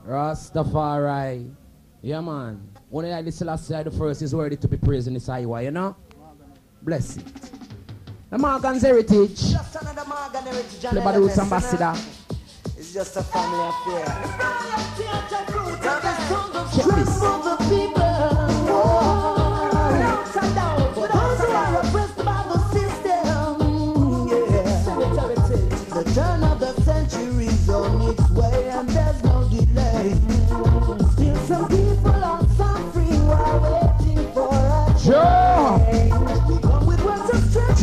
Rastafari. Yeah, man. Only like the Selassie the first is worthy to be praised in this highway, you know? Bless it. The Morgan's heritage. Just another Morgan heritage. Play by the Roots Ambassador. It's just a family affair. Check this. The turn of the century is on its way and there's no delay. Still some people are suffering while waiting for a change. We come with words of strength.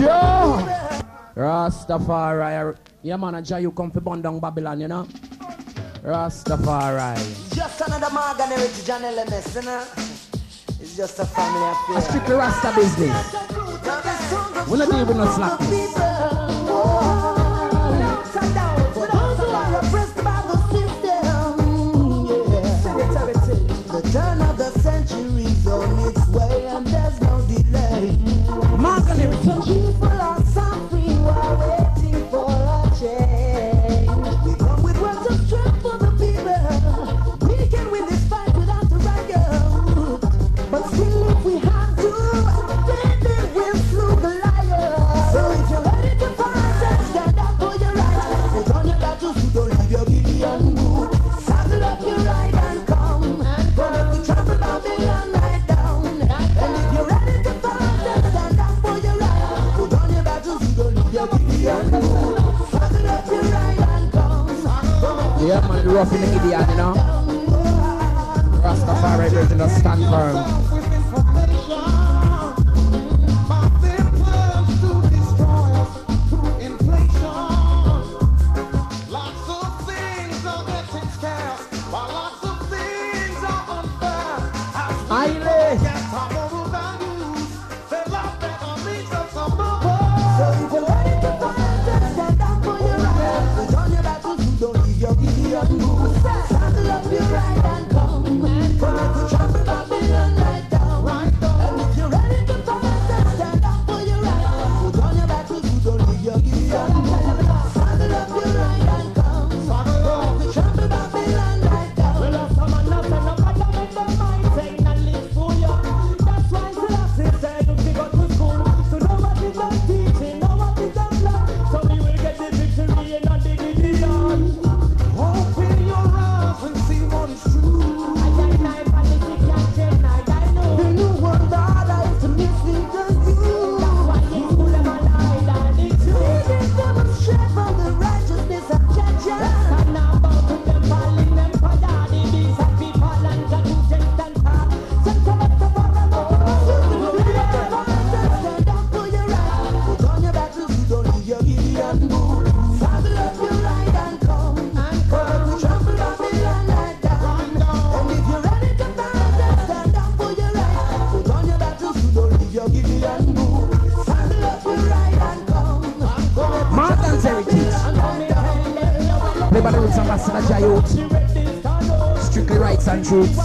Rastafari. Yeah, man, and you come for burn down Babylon, you know? Rastafari. Just another Morgan heritage and LMS, you know? It's just a family affair. A strictly Rasta business. We're not even no slackness. The turn of the century is on its way and there's no delay. Morgan heritage. People are suffering while waiting for a change. We come with words of strength for the people. We can win this fight without the riot. But still if we have to, then we'll slew the liar. So if you're ready to fight and stand up for your rights, put on your battles, you don't leave your Gideon mood. Saddle up your ride and come. Gonna be trample Babylon right down. And if you're ready to fight and stand up for your right, put on your battles, you don't leave your Gideon mood. Saddle up your ride and come. Yeah, man, rough in the Gideon, you know? Rastafari version of stand firm. Saddle up your ride and come. Gonna go trample Babylon right down. And if you're ready to fight and stand up for your right, put on your battles, you don't leave your Gideon. Saddle up your ride and come. Gonna go trample Babylon right down. Well, someone else and nobody make them mind saying and live for you. That's why Selassie said you go to school. So nobody done teaching, nobody done love. So we will get the victory and not the Gideon. Open your eyes and see what is true. The new world order is to mislead you. That's why it's full of a lie and it's true. Leading demonstrate for the righteousness of Jaja. And now about to them falling them for daddy. These are people and the two gent and half. Some come up to bottom of the stand up for your right. Put on your battles, you don't leave your Gideon mood. Saddle up your ride and come. Gonna trample Babylon right down. And if you're ready to fight and stand up for your right, put on your battles, you don't leave your Gideon mood. Saddle up your ride and come. Morgan's heritage. Play by the Roots Ambassador Jayot. Strictly rights and truths.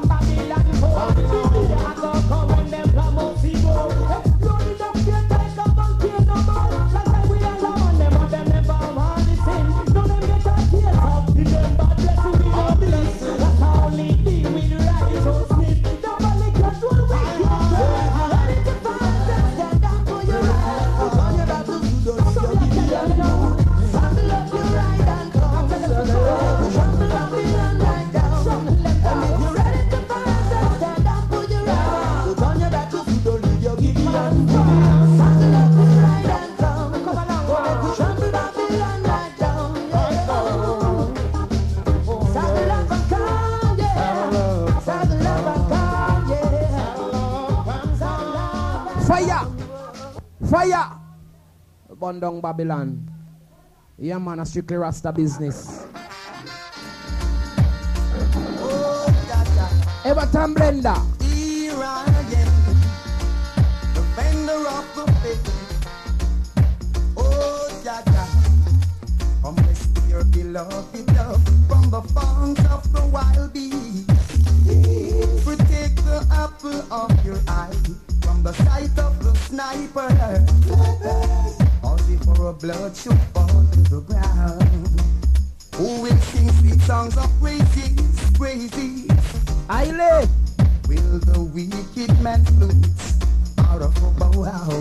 Fire! Burn down Babylon. Yeah, man, a strictly Rasta business. Everton Blender. Here I am, defender of the faith. Oh, Jaja, come rescue your beloved love from the fangs of the wild beast. Protect the apple of your eye from the sight of the sniper. Cause if for a blood should fall to the ground, who will sing sweet songs of praises? crazy. I live. Will the wicked man flutes out of a bow,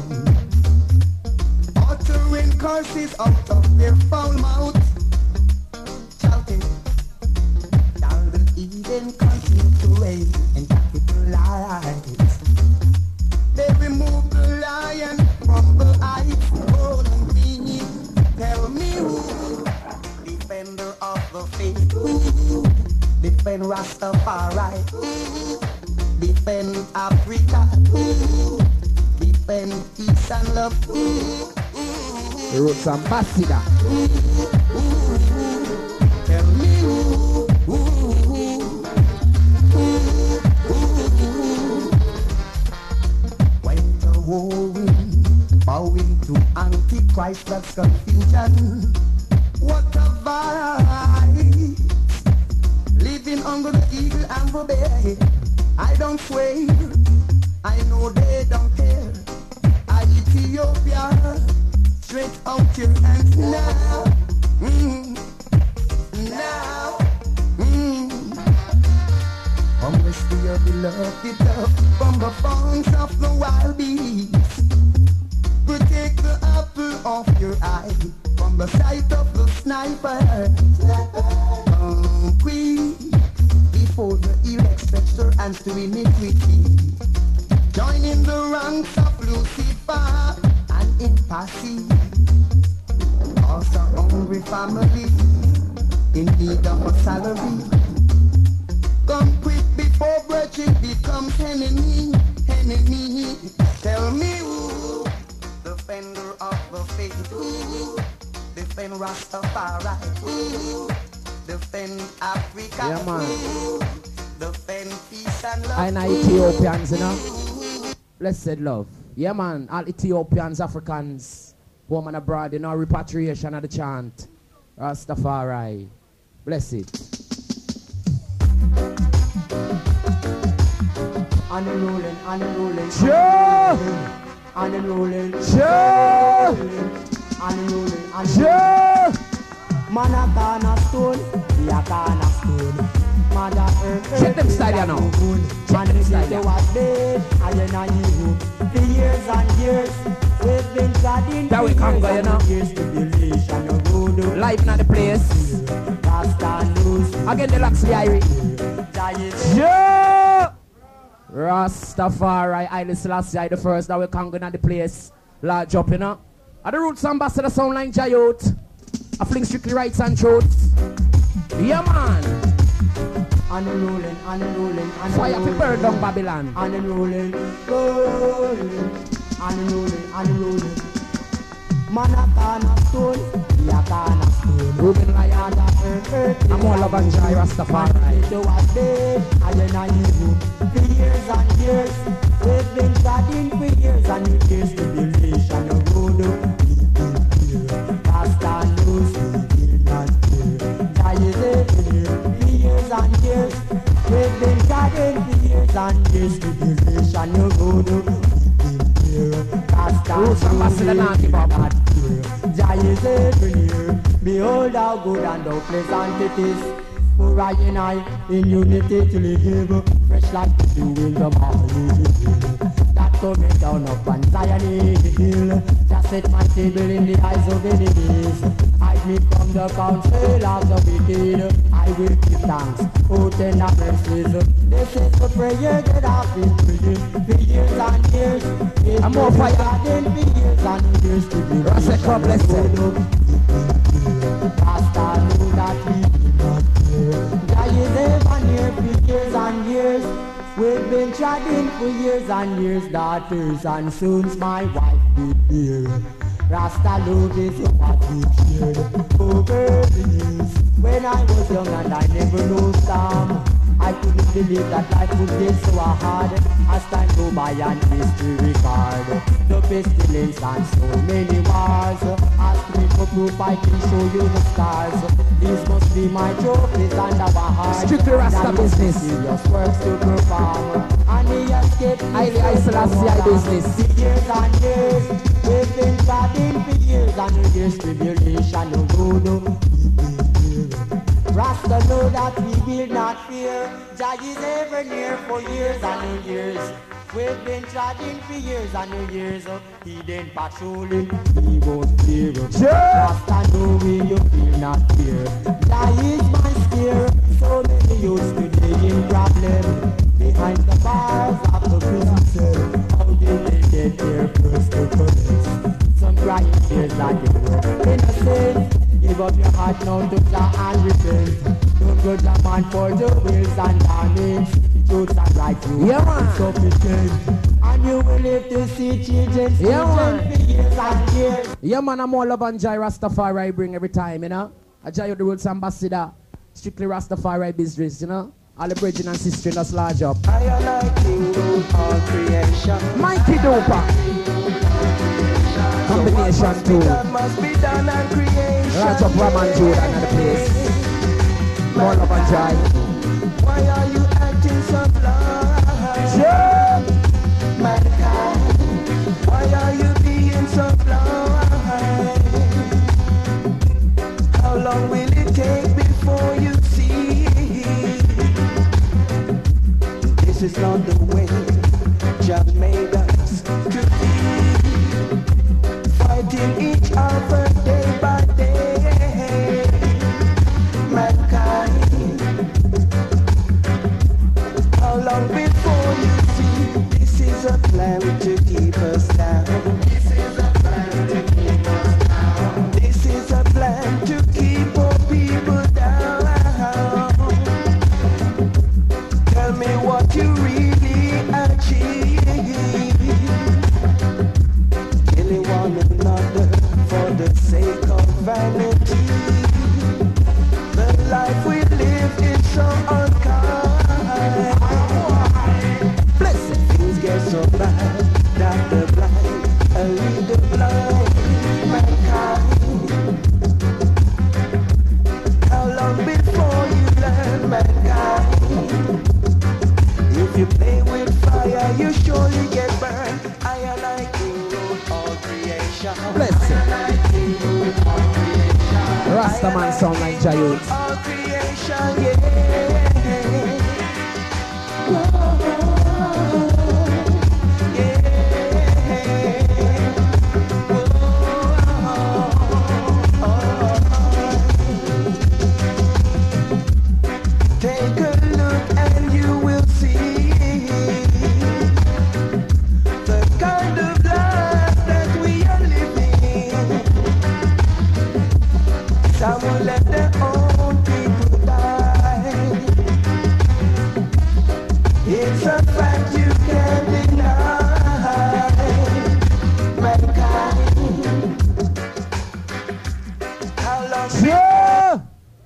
uttering curses out of their foul mouth, shouting, Garden Eden continue to reign and capitalize. They remove the lion from the heights, holding me. Tell me who, defender of the faith, who, defend Rastafari, who, defend Africa, who, defend peace and love, who, The Roots Ambassador. tell me who, when the warring, bowing to Antichrist, that's confusion. What a vibe, living under the eagle and the bear. I don't sway, I know they don't care. Ethiopia, straight out your hands now. Now, Unless we are beloved up from the bonds of the wild beast. Protect the apple of your eye from the sight of the sniper. Queen, before the elect stretch their hands to iniquity. Join in the ranks of Lucifer and impassive. Also hungry family in need of a salary. Come quick before brethren becomes enemy. Tell me who, defender of the faith, who, defend Rastafari, who, defend Africa, Yeah, man. who, defend peace and love. I know Ethiopians, you know. Blessed love. Yeah, man. All Ethiopians, Africans, home and abroad, you know, repatriation of the chant. Rastafari. Bless it. And a rolling, and a rolling. Sure! And a rolling. Sure! And a rolling, and a Sure! Man a corner stone, we a corner stone. Mother Earth, Check them style, you know. Check them style, they yeah. was dead, I and you. For years and years, we've been studying. That we can go, you know. Years to believe and a voodoo. Live in the place. Rasta news. Again, the Loxley Irie. Giant. Yeah! Rastafari, Haile Selassie the first that we can go in the place. Large up, you know. At the Roots Ambassador sound like Jayot. I fling strictly rights and truths. Yeah, man. And a rolling, and a rolling, and a Fire to rolling. burn down Babylon. And a rolling, rolling. And a rolling, and a rolling. Man a corner stone, we a corner stone. Ruben Lion. Earth, I'm all over Jai Rastafari. It was dead, I and you. For years and years, we've been studying for years and years to be nation of voodoo. We've been here, Rasta news, we will not care. Jai is here, for years and years. We've been studying for years and years to be nation of voodoo. We've been here, Rasta Roots Ambassador news, now we give will up. not care. Jai is here, behold how good and how pleasant it is. For I and I in unity to live, fresh like the dew in the morning. That coming down up on Zion Hill, just set my table in the eyes of enemies. Hide me from the counsel of the wicked. I will give thanks, oh tender mercies. This is the prayer that I've been praying for years and years. I'm more fire. For years and years to be Rasta God bless it. Rasta knew that we did not care. Jai is ever near for years and years. We've been chatting for years and years. Daughters and sons, my wife did bear. Rasta love is what we've shared over the years. When I was young and I never knew Sam, I couldn't believe that life would get so hard. As time go by and history record the pestilence and so many wars. Ask me for proof, I can show you the scars. These must be my trophies and our hearts. Strictly Rasta business. Serious works to perform. And he escaped me Haile Selassie business. for years and years. We've been fighting for years and years. Tribulation of voodoo. We've been here. Rasta know that we will not fear. Jah is ever near for years and years. We've been trotting for years and years. He then patrolling, he won't fear. Rasta know we you will not fear. Jah is my spear. So many youths today in problem. Behind the bars of the prison cell. How did they get there first to collect? Some crying tears like it were innocent. Give up your heart now to Jah and repent. Don't go the man for the wills and damage. Truths and rights you sufficient. And you will live to see children for years and years. Yeah man, I'm all about Jai Rastafari bring every time, you know. I Jai the world's ambassador. Strictly Rastafari business, you know. All the brethren and sisters in us large up. I am like king of all creation. Mighty Dopa. Combination too. Must be done and creation. Large up Raman Jordan at the place. More love and joy. Why are you acting so blind? Yeah. Mankind. Why are you being so blind? How long will it take before you see? This is not the way Jah made us to be. Fighting each other day by day. Mankind. How long before you see? This is a plan to keep us down. This is a plan to keep us down. This is a plan to keep our people down. Tell me what you really achieve. Killing one another for the sake of vanity. The life we live is so unkind. Blessed things get so bad that the blind lead the blind. Mankind. How long before you learn, mankind? If you play with fire, you surely get burned. I am like king of all creation. Bless it. I am like king of all creation. Rastaman sound like Jayut. All creation, yeah. Whoa, yeah. Whoa. Take a look and you will see the kind of life that we are living. Some will let their own people die. It's a fact you can't deny. Mankind. How long Yeah!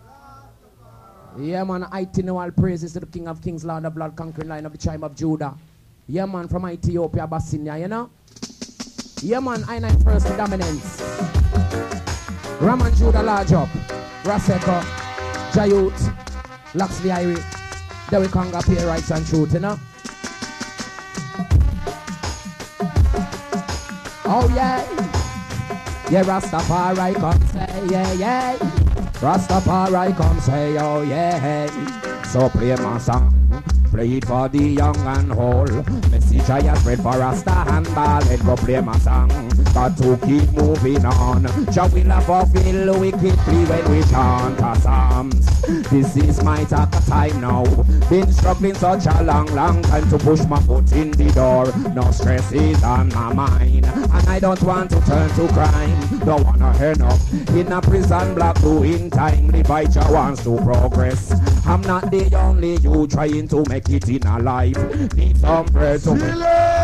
Yeah man, I know all praises to the King of Kings, Lord of Lord, conquering Lion of the tribe of Judah. Yeah man, from Ethiopia, Abyssinia, you know? Yeah man, I know first dominance. Raman Judah large up. Raseko, Jayut, Loxley Irie. There we can go pay rights and truth, you know? Oh yeah. Yeah, Rastafari come say, yeah, yeah. Rastafari come say, oh yeah. So play my song. Play it for the young and old. Message I have spread for Rasta and ball. Let go play my song. Got to keep moving on. Jah will fulfill wickedly when we chant our psalms. This is my talk time now. Been struggling such a long time to push my foot in the door. No stress is on my mind, and I don't want to turn to crime. Don't wanna end up in a prison block doing time. Levi Jah wants to progress. I'm not the only you trying to make it in a life. Need some bread to make.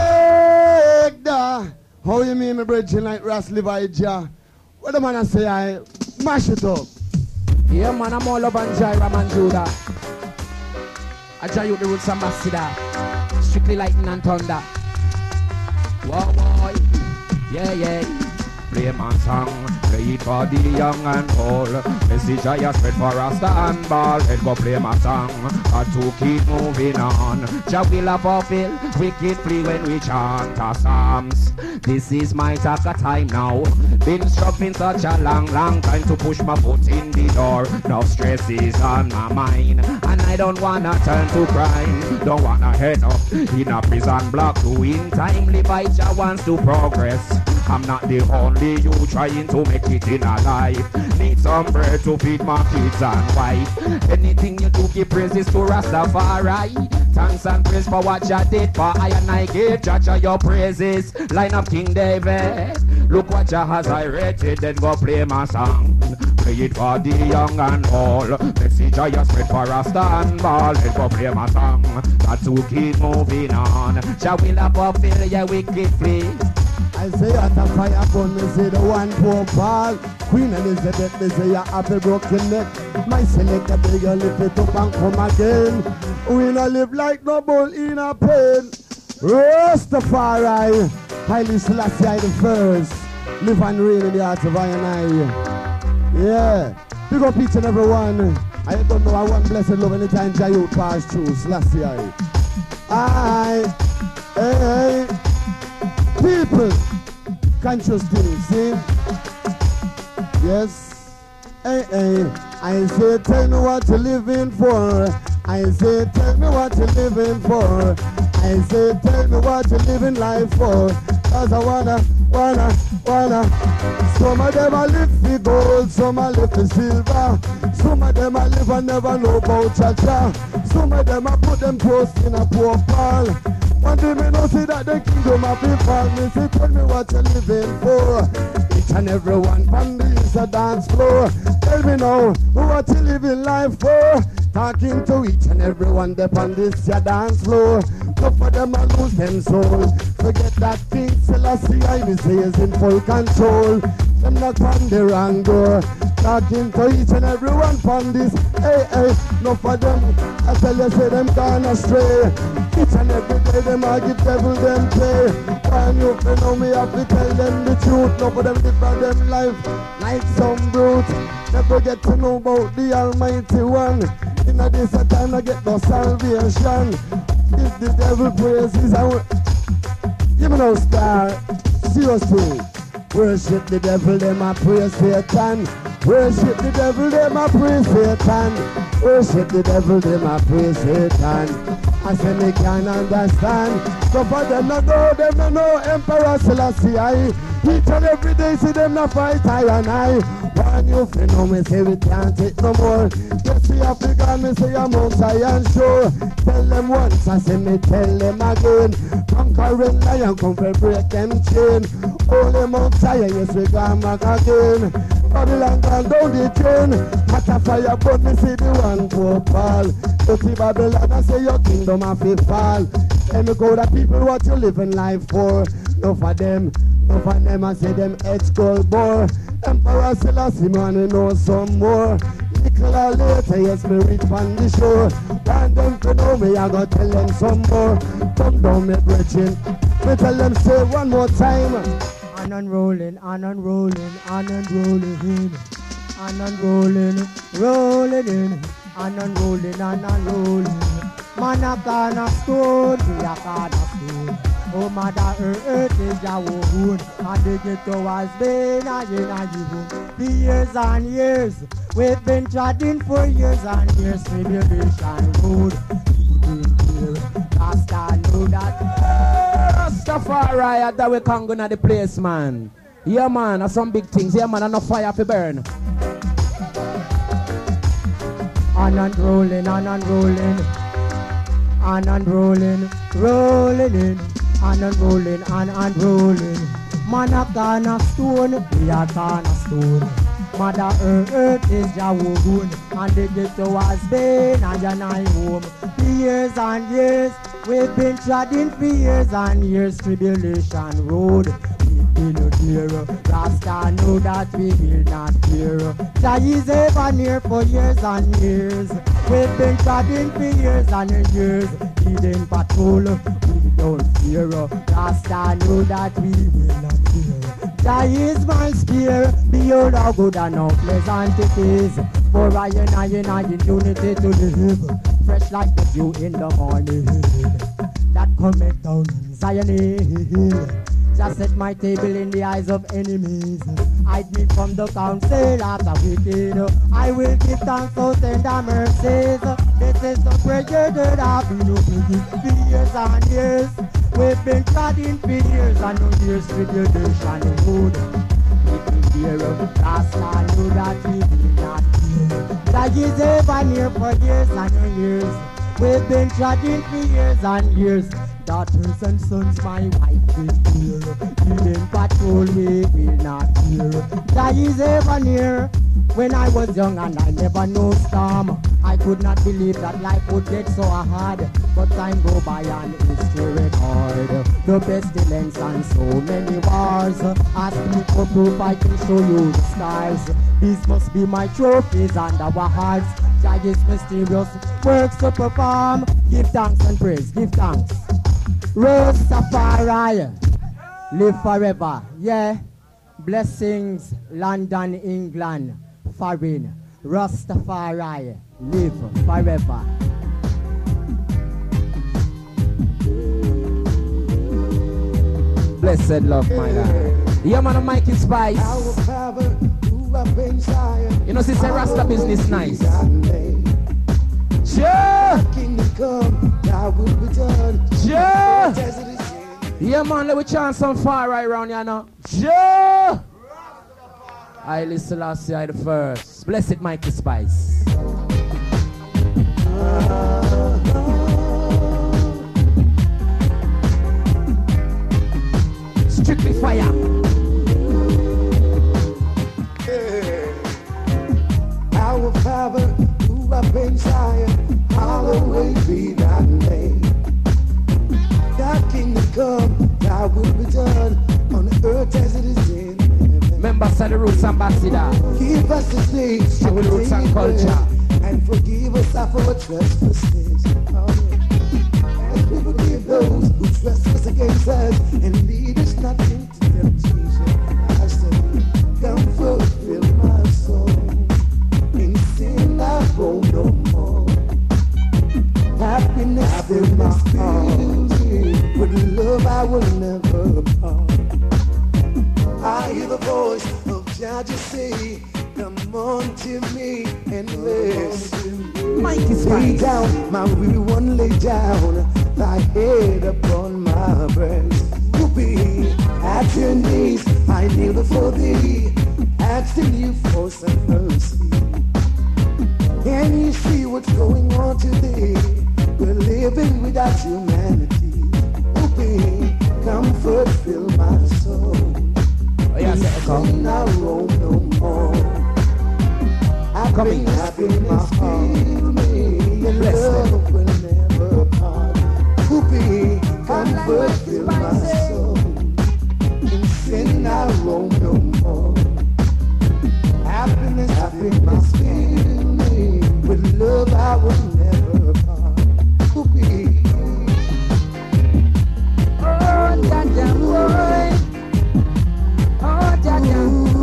How you mean, my brethren, like Ras Levi Jah? What the man I say, I mash it up. Yeah man, I'm all over Jai Raman Judah. I Jai you the roots ambassador. Strictly lightning and thunder. Whoa, boy. Yeah, yeah. play my song. Play it for the young and old. Message I spread for Rasta and ball. Let go play my song. Got to keep moving on. Jah will fulfill wicked plea when we chant our psalms. This is my talk of time now. Been struggling such a long time to push my foot in the door. Now stress is on my mind, and I don't wanna turn to crime. Don't wanna head up in a prison block. Doing timely fight, Jah wants to progress. I'm not the only you trying to make it in a life. Need some bread to feed my kids and wife. Anything you do, give praises to Rastafari. Thanks and praise for what Jah did for I, and I give Jah your praises. Line up King David. Look what Jah has I rated, then go play my song. Play it for the young and old. Message I spread for Rasta and ball. Let go play my song. Got to keep moving on. Jah will fulfill your wicked plea. I say at a fire burn, me say the one poor Paul. Queen Elizabeth, me say you have a broken neck. My selector beg you lift it up and come again. We no live like no bull in a pen. Rastafari, Haile Selassie the first. Live and reign in the heart of I and I. Yeah, big up each and every one. I don't know, I want blessed love anytime Jah you pass through Selassie. Hey. People, conscious things, see? Yes. Hey. I say, tell me what you're living for. I say, tell me what you're living for. I say, tell me what you're living life for. Cause I wanna. Some of them I live for gold, some I live for silver. Some of them I live and never know about cha-cha. Some of them I put them post in a poor pal. One day me no see that the kingdom of people. Me say tell me what you're living for. Each and every one from this a dance floor. Tell me now what you living life for. Talking to each and every one there on this your dance floor. No for them I lose them soul. Forget that thing Selassie I me say is in full control. Them knock on the wrong door. Talking to each and every one from this. Hey, no for them I tell you say them gone astray. Each and every day them I give devil them play. When you know me have to tell them the truth. No for them live for them life like some brute. Never get to know about the Almighty One. In a this time I get no salvation. Give the devil praises and give me no star. Seriously. Worship the devil, them a praise Satan. Worship the devil, them a praise Satan. Worship the devil, them a praise Satan. I say me can understand. So for them no know, them no know Emperor Selassie. Each and every day see them no fight I and I. When you feel no me say we can't take no more. Yes we African me say I'm Mount Zion show. Tell them once I say me tell them again. Conquering lion come for break them chain. Holy Mount Zion yes we come back again. Babylon gone down the chain. Matter fire but me see the one poor Paul. You see Babylon I say your kingdom have to fall. Tell me go the people what you living life for. No for them I say them ex-gold bore. Emperor Selassie man we know some more. Little or later yes me reach on the shore. Want them to know me I go tell them some more. Come down me brethren. Me tell them say one more time. On and rolling, on and rolling, on and rolling in. On and rolling, rolling in. On and rolling, on and rolling. Man a corner stone, we a corner stone. Oh Mother Earth is your wound. And the ghetto has been a home. For years and years, we've been trotting for years and years. Tribulation road. Rasta know that. Rastafari, that we can't go to the place, man. Yeah, man, that's some big things. Yeah, man, and no fire for burn. On and rolling, on and rolling. On and rolling, rolling in. On and rolling, on and rolling. Man a corner stone, we a corner stone. Mother Earth is your wound, and the ghetto has been a your home. For years and years, we've been treading for years and years. Tribulation road, we've been here. Rasta know that we will not fear. Jah is ever near for years and years. We've been treading for years and years. Hidden patrol, we don't fear. Rasta know that we will not fear. That is my spear. Behold how good and how pleasant it is for I in unity to live. Fresh like the dew in the morning that cometh down on Zion Hill. Just set my table in the eyes of enemies. Hide me from the counsel of the wicked. I will give thanks to tender mercies. This is the prayer that I've been looking for years and years. We've been trodden for years and no years tribulation and good. If we fear of the past, I know that we will not fear. That is ever near for years and no years. We've been trodden for years and years. Daughters and sons, my wife is here. Even patrol, we will not fear. That is ever near. When I was young and I never knew storm, I could not believe that life would get so hard. But time go by and history record the pestilence and so many wars. Ask me for proof, I can show you the stars. These must be my trophies and our hearts. Judge's mysterious works to perform. Give thanks and praise, give thanks. Rastafari, live forever. Yeah, blessings, London, England, foreign. Rastafari, live forever. Blessed love, my God. Yeah, man, Mikey Spice. You know, sister Rasta business nice. Sure. Sure. Yeah, man, let me chant some fire right around here now. Sure. I listen last year the first. Blessed Mikey Spice. Strictly fire. Our Father, who art in Zion, hallowed be thy name. Thy kingdom come, thy will be done on the earth as it is in heaven. Members of the Roots Ambassador. Give us this day our Roots and daily bread, culture. and forgive us of our trespasses. And we forgive those who trespass against us, and lead us not into temptation. I say, comfort, fill my soul. In sin I roll no more. Happiness fill my heart. With love I will never part. I hear the voice of Jah just say, come on to me and rest. Mikey Lay Spice. down, my weary one, lay down thy head upon my breast. You be at your knees, I kneel before thee, asking you for some mercy. Can you see what's going on today? We're living without humanity. You be comfort, fill my soul. Oh, yeah, say echo. I roam no more. Coming. Happiness fill me, and Bless love will never part. Whoopee, comfort fill my soul. In sin I roam no more. Happiness fill me, with love I will never part. Whoopee. Oh, Jaja boy. Oh, Jaja.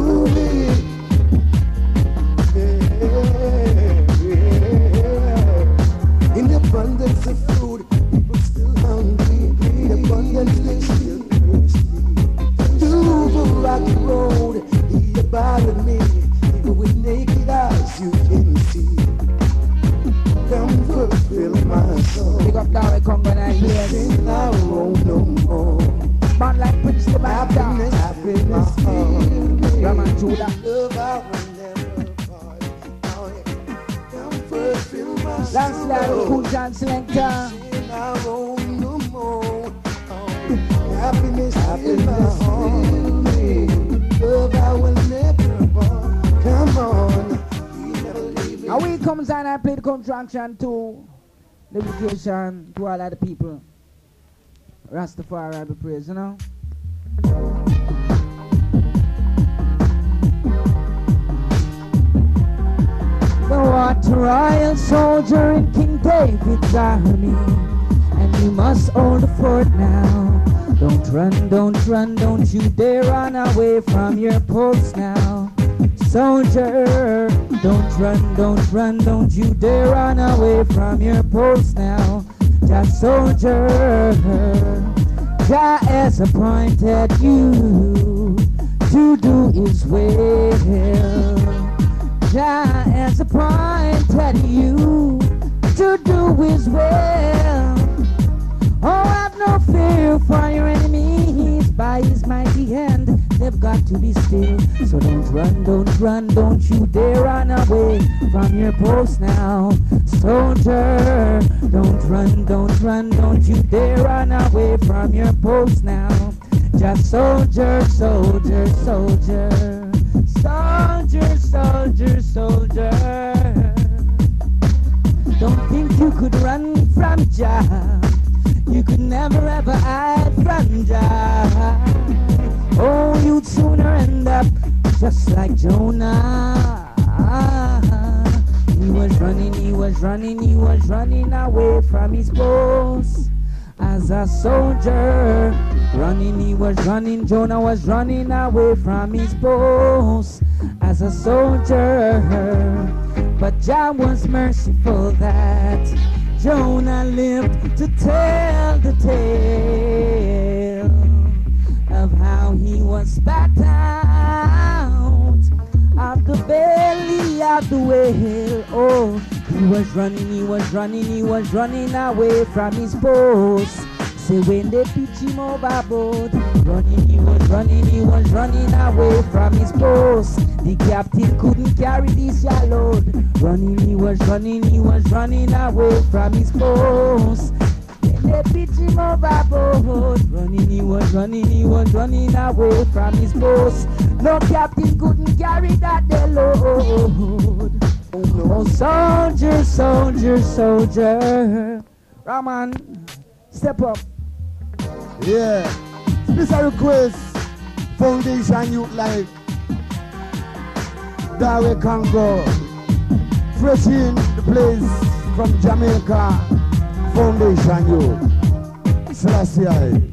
In the abundance of food, people still hungry. In abundantly still thirsty. Through the rocky road, he abided me. Even with naked eyes, you can see. Comfort fill my soul. Big up down with Congo and here. Sin I roam no more. Man like Prince the Happiness fill my heart. Raman Judah. Love I will never part. Oh, yeah. Comfort fill my Landslide soul. Cool John Selector. Sin I roam no more. Oh, happiness fill my heart. Love I will never part. Come on. You never leave me. And we comes and I play the contraction to dedication to all of the people. Rastafari be praised, you know. Thou art a royal soldier in King David's army, and you must hold the fort now. don't you dare run away from your post now. Soldier, don't run, don't you dare run away from your post now. Just soldier, Jah has appointed you to do his will. Jah has appointed you to do his will. Oh, have no fear for your enemies. By his mighty hand, they've got to be still. So don't run, don't you dare run away from your post now. Soldier, don't run, don't you dare run away from your post now. Just soldier, soldier, soldier, soldier, soldier, soldier. Don't think you could run from Jah. You could never ever hide from Jah. Oh, you'd sooner end up just like Jonah. He was running away from his post. As a soldier, Jonah was running away from his post. As a soldier, but Jah was merciful that Jonah lived to tell the tale of how he was spat out of the belly of the whale. Oh, he was running away from his post. Say when they pitch him overboard, he was running away from his post. The captain couldn't carry this load. He was running away from his post. When they pitch him overboard, he was running away from his post. No captain couldn't carry that load. Oh, soldier, soldier, soldier. Raman, step up. Yeah, special request, Foundation Youth Life, Darwin Congo, fresh in the place from Jamaica, Foundation Youth, Selassie.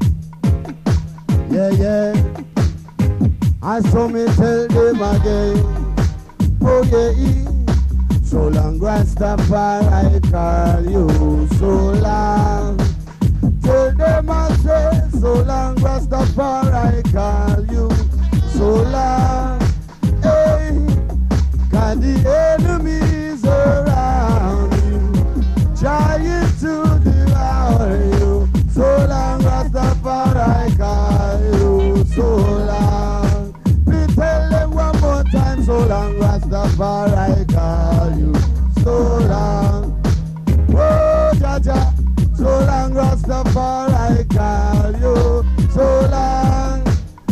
Yeah, I saw me tell them again, oh yeah, so long Rastafari call you, so long. Tell them I say, so long Rastafari call you, so long. Hey, got the enemies around you, trying to devour you. So long Rastafari call you, so long. Please tell them one more time, so long Rastafari call you, so long. Oh, Jaja. So long Rastafari call you, so long,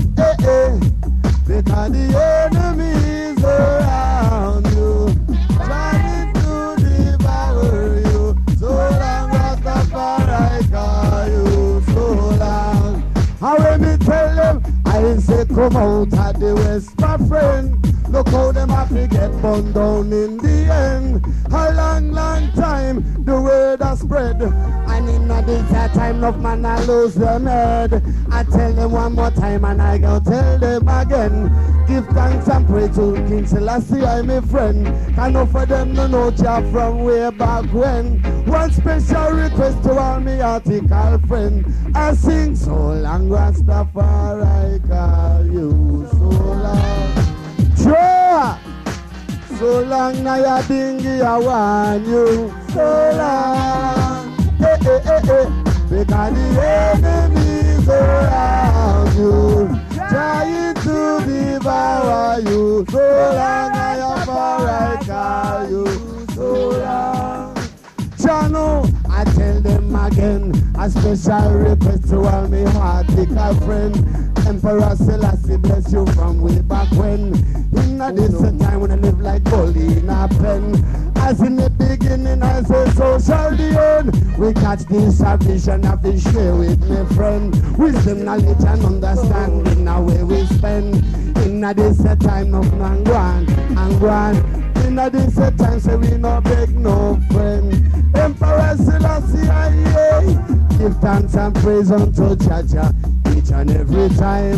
because the enemies around you, trying to devour you. So long Rastafari call you, so long. How when me tell them, I say come out of the west, my friend. Look how them have to get burned down in the end. A long, long time the word has spread. And in this time of man I lose them head. I tell them one more time and I go tell them again. Give thanks and pray to King Selassie, I'm my friend. Can offer them no know Jah from way back when. One special request to all me article friend. I sing so long Rastafari call you, so long. Sure. So long now ya dingy I want you, so long. Because the enemies around you, trying to devour you. So long I call you, so long. Chano, I tell them again, a special request to all me heartical friend. Emperor Selassie bless you from way back when. In this time when I live like gold in a pen. As in the beginning I say so shall the end. We catch this salvation of the share with my friend. Wisdom, knowledge and understanding now where we spend. In this time of Nangwan and Guan. In this time say we no beg no friend. Emperor Selassie, give thanks and praise unto Jaja. Each and every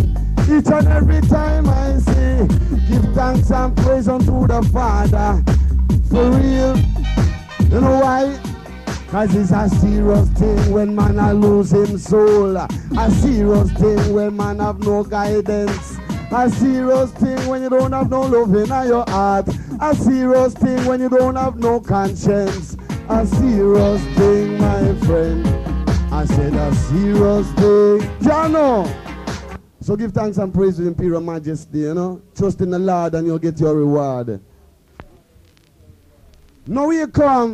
time I say, give thanks and praise unto the Father. For real, you know why? Cause it's a serious thing when man a lose him soul. A serious thing when man have no guidance. A serious thing when you don't have no love in your heart. A serious thing when you don't have no conscience. A serious thing, my friend. I said a serious thing. Jano! So give thanks and praise to the Imperial Majesty, you know. Trust in the Lord and you'll get your reward. Now here come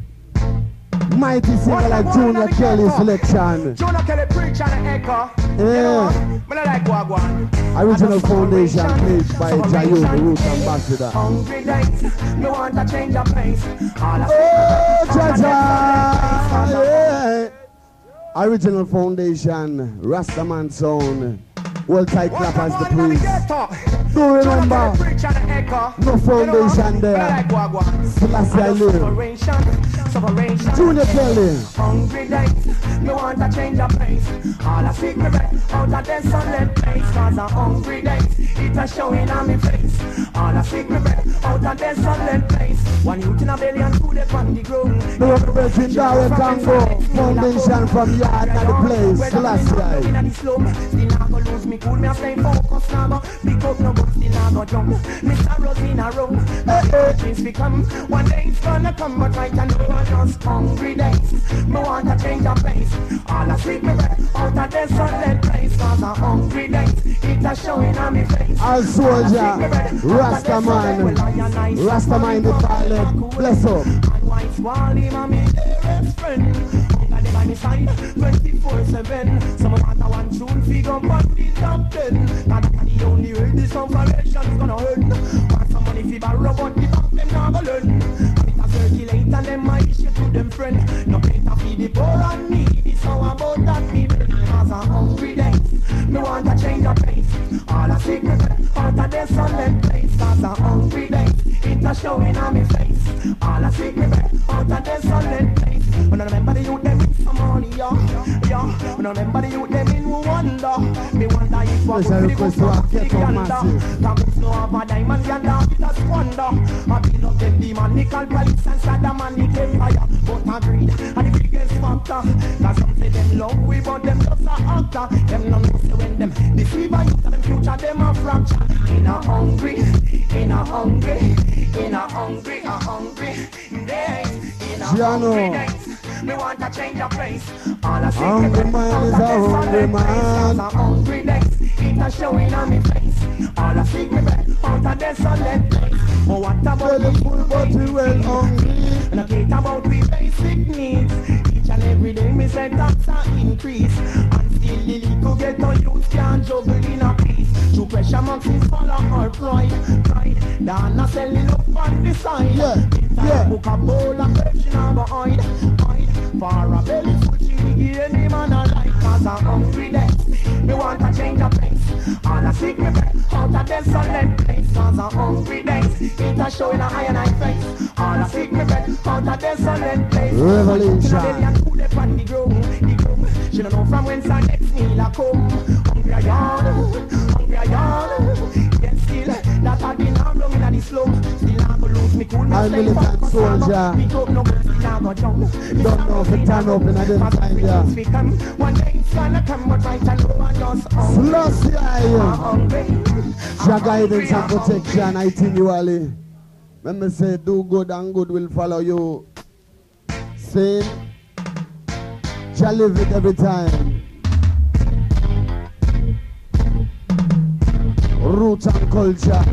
mighty singer like Junior Kelly selection. Junior Kelly preach and echo. Yeah. But I like Wagwan. Original foundation page by Jayo, the root ambassador. Hungry days, me want to change the place. Oh, Jaja! Yeah. Original foundation, Rastaman sound. Well tight clap as the priest. Do remember, no foundation there. Selassie I live. Junior Kelly. Hungry days, me want to change the place. All I seek me back out of this sunlit place. Cause I'm hungry days, it a showing on me face. All I seek me back out of this sunlit place. One youth in a belly and food upon the ground. The representing Darwin Congo. Foundation from yard at the place. Selassie. Still not go lose me cool, me a stay focused now. Pick up no book, still not go jump. Mr. Rosina room. Dreams become, one day it's gonna come. But right now I'm just hungry days. Me want to change the place. All I sleep me back out of this sunlit place. Cause I'm hungry days, it's a showing on me face. All soldier, Rastaman. Rastaman the talent. Bless up. And white Wally, my dearest friend. They by my side 24/7. Some want a one tune figure on the top 10. That's the only way this operation's gonna earn. Want some money fi borrow but the top them not gonna learn. It a circulate and them I issue to them friend. No better feed the poor and needy. So about that me burn. Cause I'm hungry days. Me want to change the pace. All I seek me out of this sunlit place. Cause I'm hungry days. It's a showing on me face. All I seek me out of this sunlit place. When I remember the youth them in some money, yeah. When I remember the youth them in who wonder. Me wonder if what would be the good for the gander. Campus no have a diamond gander, it a squander. I build up them demon, nickel police and Saddam and the fire. But I greed are the biggest factor. Cause some say them love we, but them just a actor. Them no know say when them deceive a youth and them future them a fracture. In a hungry days. In a hungry days. Me want to change the place. All I see Hungry man is a hungry man. Hungry days, it a showing on me face. All I see me back out of this sunlit place. Oh, what about Well, full but we well hungry. and I care about we basic needs. Each and every day me say tax a increase. And still the little ghetto youth can't juggle in a piece. True pressure marks is full of our pride. Dana selling up on the side. Yeah. Book a bowl of virgin and hide. For a belly full she will give any man a life. Cause I'm hungry days. Me want to change the place. All I seek me back out of this sunlit place. Cause I'm hungry days. It a showing a eye and eye face. All I seek me back out of this sunlit place. Revelation. She don't know from whence her next meal a come. Hungry a yawn. Yet still, that I been armed long in the slum. Still not go lose me cool. I'm militant soldier. Don't know if it turn up in a them time, yeah. One day it's gonna come, but right I know I just Selassie, hungry. Jah guidance and protection itinerally. Let me say, do good and good will follow you. Same. Jah live it every time. Roots and culture.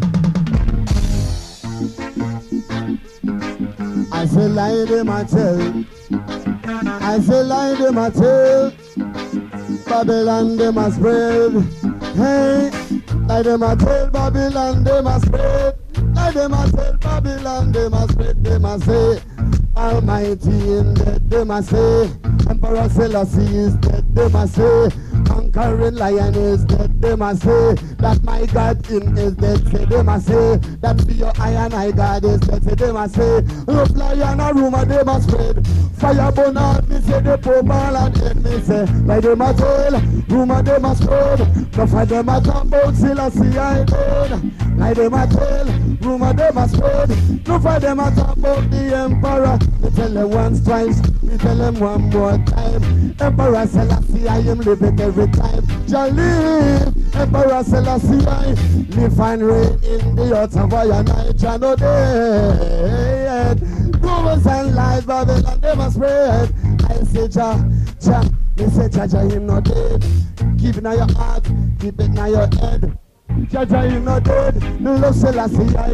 I say lie them a tell. I say lie them a tell. Babylon them a spread. Hey, lie them a tell. Babylon them a spread. Lie them a tell. Babylon them a spread. Them a say Almighty in dead. Them a say Emperor Selassie is dead. Them a say conquering lion is dead. They must say that my God him is dead. Say they must say that be your I and I God is dead. Say they must say love lion a rumor they must spread. Fire burn out me say the poor man and end me say like they must tell rumor they must spread. No for them a talk about Selassie I dead. Like they must tell rumor they must spread. No for them a talk about the emperor. Me tell them once twice. Me tell them one more time. Emperor Selassie I am living every time. Shall live. Emperor Selassie I live and reign in the earth of fire night and no day. Rumors and lies Babylon they must spread. I say Jah, Jah. Me say Jah Jah him not dead. Keep it in your heart, keep it in your head. Jah Jah him not dead. You love Selassie I.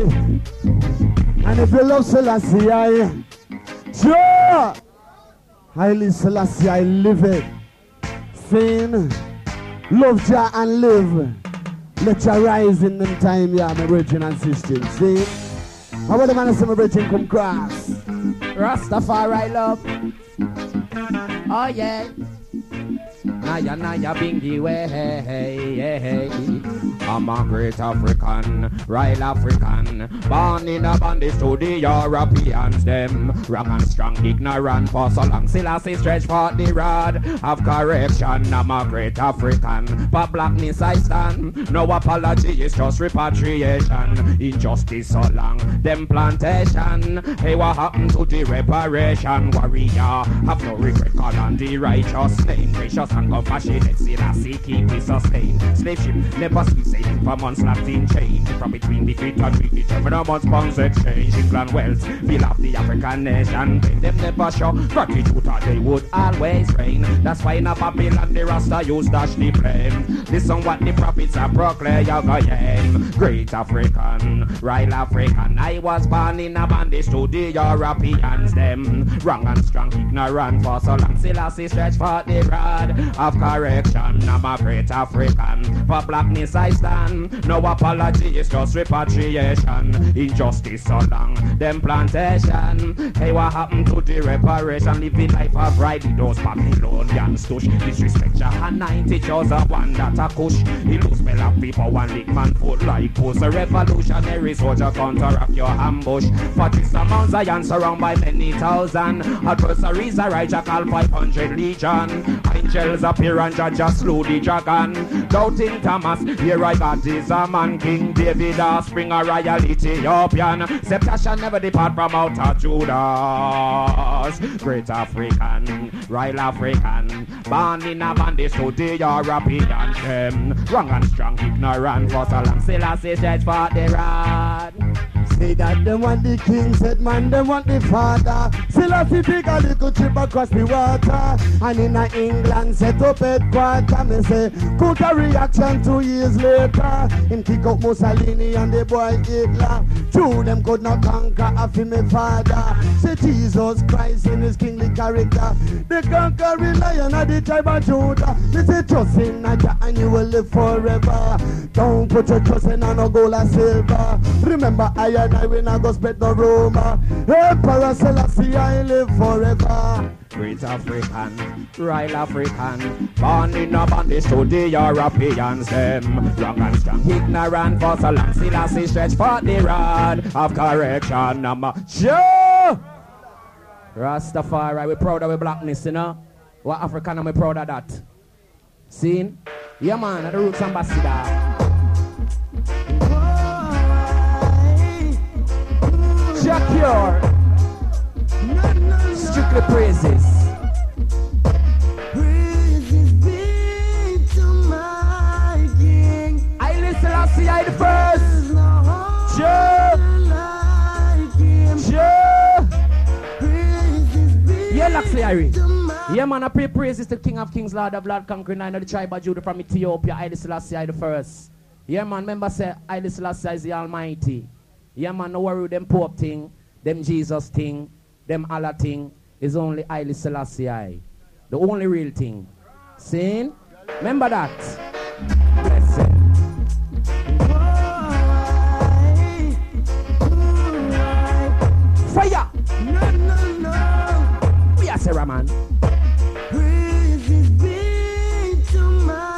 And if you love Selassie I, Jah, Haile Selassie I live it. Sing, love Jah and live. Let Jah rise in them time, yeah, my virgin and sisters. See? How about the man of my virgin come cross? Rastafari love. Oh yeah. Naya naya bingy way. I'm a great African, real African, born in a bandit to the Europeans. Them wrong and strong, ignorant for so long. Selassie stretch for the rod of correction. I'm a great African, for blackness I stand. No apology, it's just repatriation. Injustice so long, them plantation. Hey, what happened to the reparation? Warrior, have no regret, call on the righteous name. Gracious and compassionate, Selassie keep me sustained. Slave ship never cease sailing for months locked in chain. From between the great country, determine a month's bonds exchange. England wealth, fill up the African nation. When them never show gratitude, or they would always reign. That's why in a Babylon the Rasta use dash the blame. Listen what the prophets are proclaim. Great African, real African. I was born in a bandage to the Europeans. Them wrong and strong, ignorant for so long. Selassie stretch for the rod of correction. I'm a great African, for blackness I stand. No apology, it's just repatriation. Injustice so long, them plantation. Hey, what happened to the reparation? Living life of right, those Babylonians tush. Disrespect ya and 90 chose a one that a kush. He lose smell of people, one lick man foot like puss. A revolutionary soldier counteract your ambush. For this amount Zion surround by many thousand. Adversaries are right, call 500 legion. Angels appear and just slew the dragon. Doubting Thomas, here I got this a man. King David, offspring a royal Ethiopian. Scepter shall never depart from out of Judas. Great African, royal African, born in a bandage to the European. Them wrong and strong, ignorant for so long. Selassie stretch for the rod. Say that them want the king, said man, them want the father. Selassie take a little trip across the water. And in a England set up headquarter. Me say, could a reaction 2 years later. Him kick out Mussolini and the boy Hitler. True, them could not conquer after me father. Say Jesus Christ in his kingly character. The conquering lion of the tribe of Judah. Me say trust in Jah and you will live forever. Don't put your trust in no gold or silver. Remember I and I will not go spread no rumor. Emperor Selassie I live forever. Great African, royal African, born in a bandage to the Europeans. Them wrong and strong, ignorant for so long. Selassie stretch for the rod of correction. I'm a sure Rastafari, we proud of our blackness, you know. What African, I'm proud of that. Seen? Yeah man, the roots ambassador. Jacure, strictly praises. Praises be to my King. Haile Selassie I the first. Yeah, Laxley Irie. Yeah man, I pray praises to King of Kings, Lord of Lords, conquering nine of the tribe of Judah from Ethiopia. Haile Selassie I the first. Yeah man, remember say Haile Selassie is the Almighty. Yeah man, no worry with them Pope thing, them Jesus thing, them Allah thing. Is only Haile Selassie I. The only real thing. Seen? Remember that. Blessed. Fire! No. We are Sarah man. Praises be to my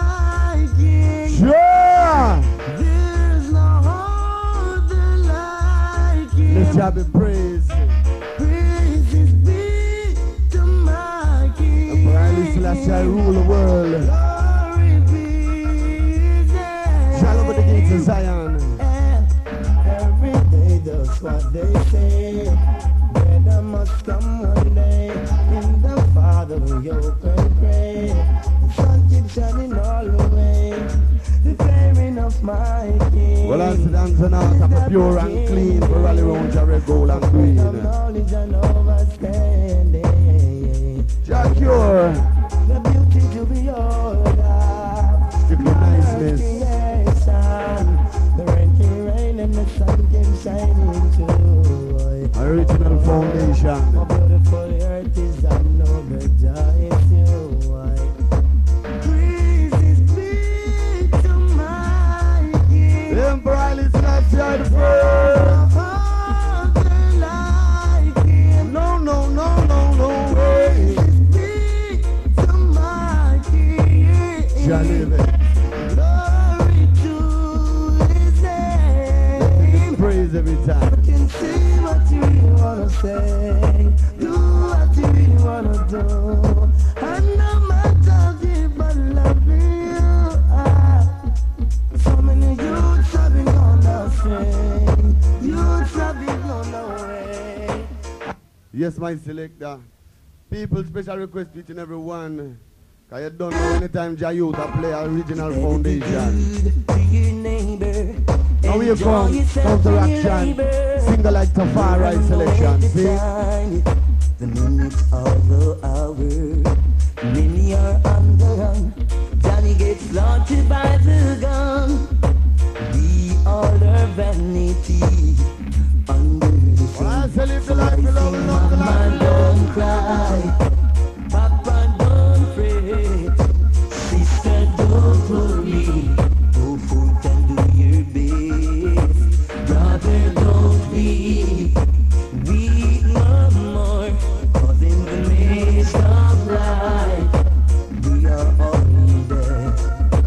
Sure. There's no other like him. Let's have it praise. Praises be to my King. Haile Selassie rule the world. Glory be his name. Shall over the gates of Zion. Every day that's what they say. Better must come one day. In the Father we hope and pray. The sun keeps shining all the way. The flaring of my King. Well, as the dance and art of a pure and clean, we rally round to red, gold and green. Knowledge and overstanding. Jack Cure. The beauty to behold. Strictly niceness. The rain can rain and the sun can shine into. Original foundation. How beautiful the earth is and no better is you. Praises be to my King. Emperor Haile Selassie the first. Father like him. No, no, no, no, no way. Praises be to my King. Shall live it. Glory to his name. Praise every time. You can say what you really wanna say, do what you really wanna do, and no matter deep but loving you. So many youths have been gone astray, youths have been gone away. Yes, my selector. People special request to each and every one. Cause you don't know anytime Jayuta play original foundation. To your neighbor, Now we come, counteraction, single like Tafari selection, see? the minutes of the hour, many are on the run. Johnny gets slaughtered by the gun. We all are vanity under the Well, I sun. say live the life, we love the Mama, life. don't cry. Papa, don't fret. Sister, don't worry. Go forth and do your best. Brother, don't weep. Weep no more. 'Cause in the midst of life, we are all in death.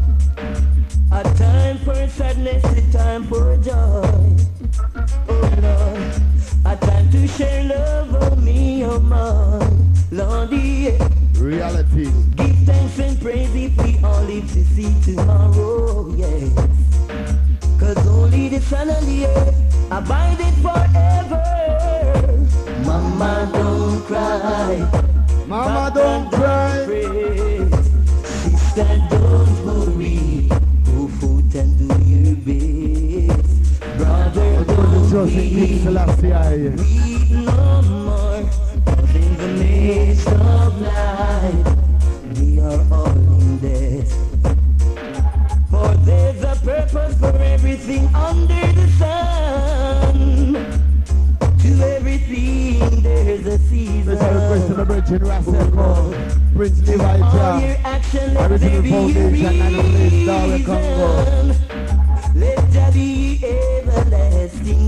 A time for sadness, a time for joy. Oh Lord, a time to share love, oh me, oh my. Lordy, Reality. give thanks and praise if we all live to see tomorrow, yes. 'Cause only the sun and the earth abided forever. Mama, don't cry. Mama, Papa, don't cry. fret. Sister, don't worry. Go forth and do your best. Brother, don't Just in King weep. Selassie. Weep no more. 'Cause in the midst of life, we are all in death. For there's a purpose for everything under the sun. To everything there's a season. Special request to the bridge in Raseko, Prince Levi All Jah, your action, let Original there be a Foundation, and the place Dara Congo. reason. Let there be everlasting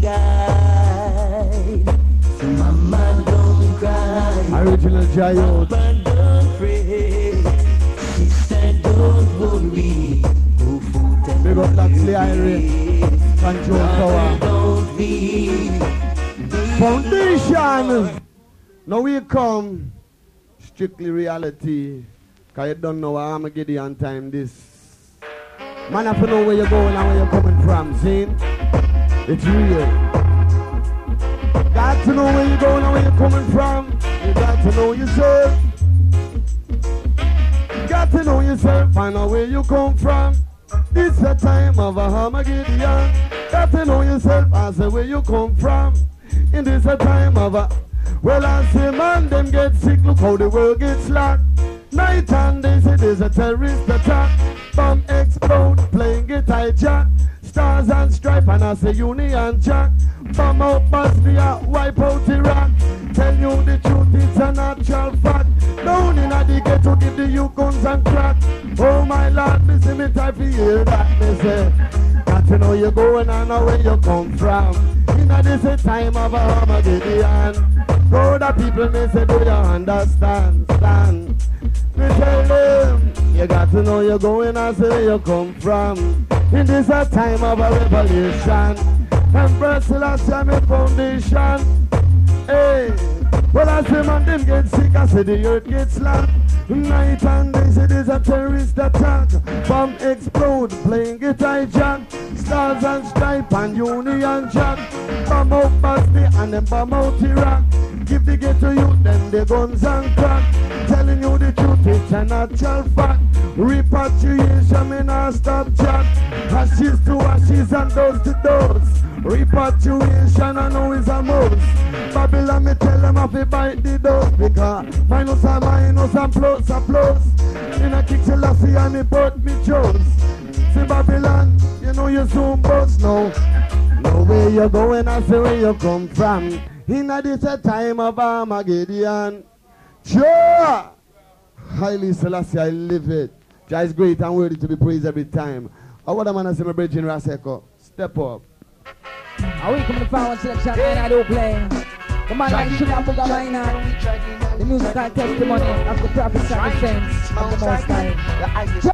guide. So mama, don't cry. Original Jayut. Papa, don't fret. Sister, don't worry. Go forth and Big up do Laxley your Irie, best. Control Brother, Tower. don't weep. Foundation. Now we come, strictly reality. Cause you don't know what Armageddon time this. Man, have to know where you're going and where you're coming from, see? It's real. Got to know where you're going and where you're coming from. You got to know yourself. Got to know yourself, find out where you come from. It's a time of a Armageddon. Got to know yourself, I say where you come from. In this a time of a, well I say man them get sick, look how the world gets locked. Night and day say there's a terrorist attack. Bomb explode, playing guitar jack. Stars and stripe and I say Union Jack. Bomb out Bosnia, wipe out Iraq. Tell you the truth, it's a natural fact. Down in the ghetto, give the you guns and crack. Oh my Lord, me see me type of hear that me say. Got to know you're going and know where you come from. In this a time of a Armageddon. Go the people may say, do you understand? Stand. Me tell them, You got to know you're going and say where you come from. In this a time of a revelation. Embrace Selassie, my foundation. Hey, well I say man them get sick, I say the earth gets slack. Night and day say there's a terrorist attack. Bomb explode, playing guitar jack. Stars and stripe and Union Jack. Bomb out Bosnia and then bomb out Iraq. Give the ghetto youth them the guns and crack. Telling you the truth, it's a natural fact. Repatriation, me not stop chat. Ashes to ashes and dust to dust. Repatriation, I know is a must. Babylon, me tell them I fi bite the dust. Because minus and plus a plus. In a kick Selassie and me butt me chose. See Babylon, you know you soon bust now. Know where you going and see where you come from. In a this a time of Armageddon. Sure! Highly Selassie, I live it. Jah is great and worthy to be praised every time. I want a man to say my brethren Raseko. Step up. Are we coming to forward selection and I do play? Come on, like Sugar Booga Minor. The musical testimony of the prophet and the saints of the Most High.